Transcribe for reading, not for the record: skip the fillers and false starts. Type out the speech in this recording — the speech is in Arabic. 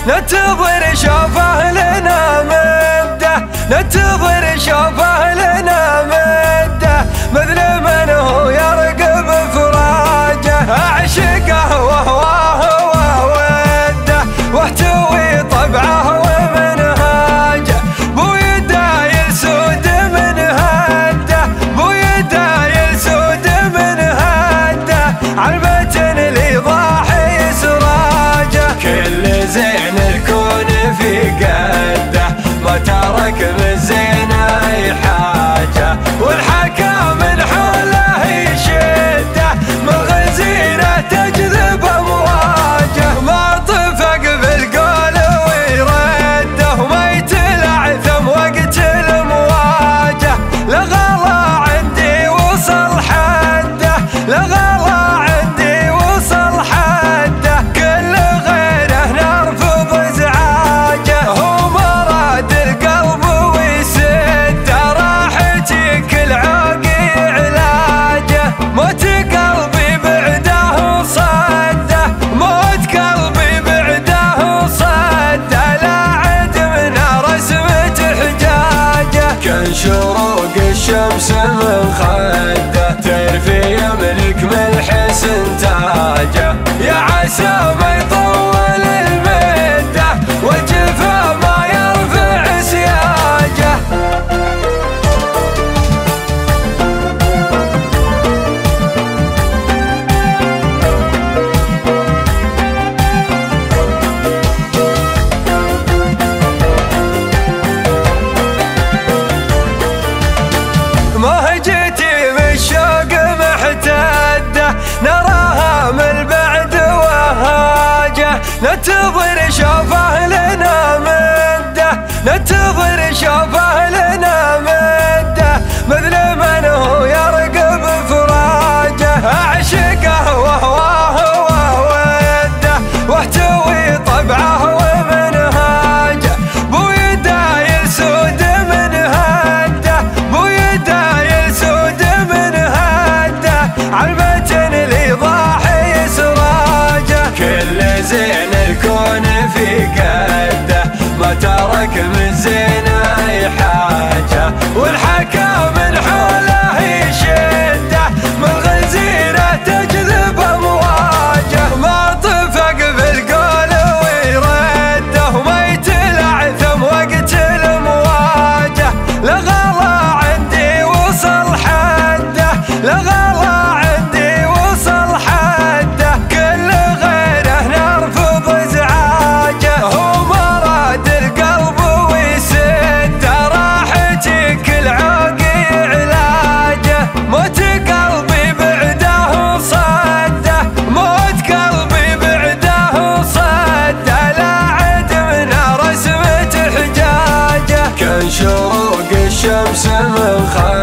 ننتظر شوفه لنا مده، ننتظر شوفه لنا مده، مثل من هو يرقب فراجه، أعشقه وهواه ووده، واحتوي طبعه ومنهاجه، بوي دايل سود من هده، بوي دايل سود من هده، عالمتن اللي ضاحي سراجه، كل زين الكون في قده، ما ترك من زينه حاجه، والحكا من حوله يشده، من غزيره تجذب امواجه، ما طفق بالقول ويرده، وما يتلعثم وقت المواجه، لغلا عندي وصل حده، لغلا عندي وصل حده، كل غيره نرفض ازعاجه، هو مراد القلب ويسده، راحتي كل عوقي علاجه، موت قلبي بعده صده، موت قلبي بعده صده، لا عد من رسمة حجاجه، كان شروق الشمس من خده، ترفي يملك من الحسن تاجه، يا عسى ما يطول المده، والجفا ما يرفع سياجه. ما جيتي من الشوق محتده، نراها من بعد وهاجه، ننتظر شوفه لنا مده، ننتظر شوفه لنا مده، مثل من هو يرقب فراجه، أعشقه وهواه ووده، واحتوي طبعه ومنهاجه، بوي دايل سود من هده، بوي دايل سود من هده، عالمتن اللي ضاحي سراجه، كل زين الكون في قده، ما ترك من زينه حاجه، والحكا من حوله يشده، من غزيره تجذب امواجه، ما طفق بالقول ويرده، وما يتلعثم وقت المواجه، لغلا عندي وصل حده، لغلا عندي وصل حده، كل غيره نرفض ازعاجه، هو مراد القلب ويسده، راحتي كل عوقي علاجه، موت قلبي بعده صده، موت قلبي بعده صده، لا عد من رسمة حجاجه، كان شروق الشمس من خده